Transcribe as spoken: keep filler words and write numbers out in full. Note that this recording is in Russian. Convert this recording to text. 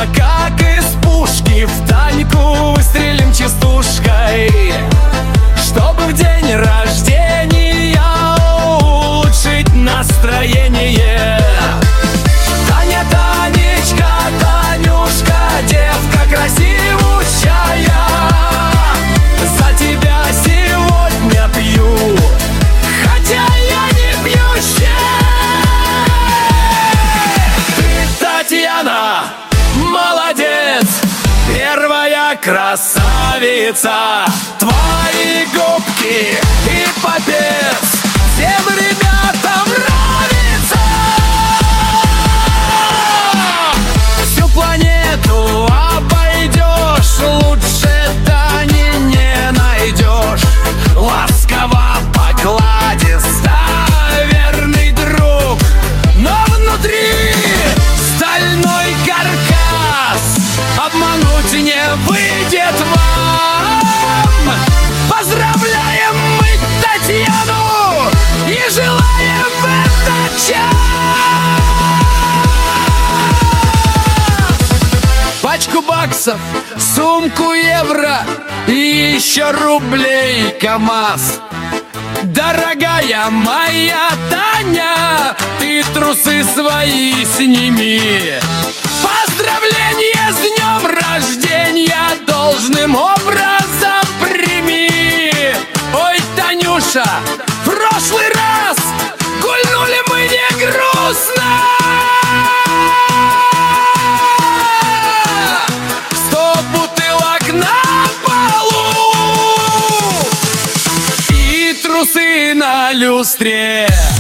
как из пушки, в Таньку выстрелим частушкой, чтобы в день рождения улучшить настроение. Таня, Танечка, Танюшка, девка красивущая, за тебя сегодня пью, хотя я не пьющий. Ты, Татьяна, молодец, первая красавица. Твои губки и попец всем ребятам нравится. Всю планету обойдешь, лучше Тани не найдешь. Ласково, покладисто, верный друг, но внутри стальной каркас. Обмануть не выйдет вам. Поздравляем мы Татьяну и желаем в этот час пачку баксов, сумку евро и еще рублей КамАЗ. Дорогая моя Таня, ты трусы свои сними. Поздравления с днем рождения должным образом прими. Ой, Танюша, в прошлый раз гульнули мы не грустно. Сто бутылок на полу и трусы на люстре.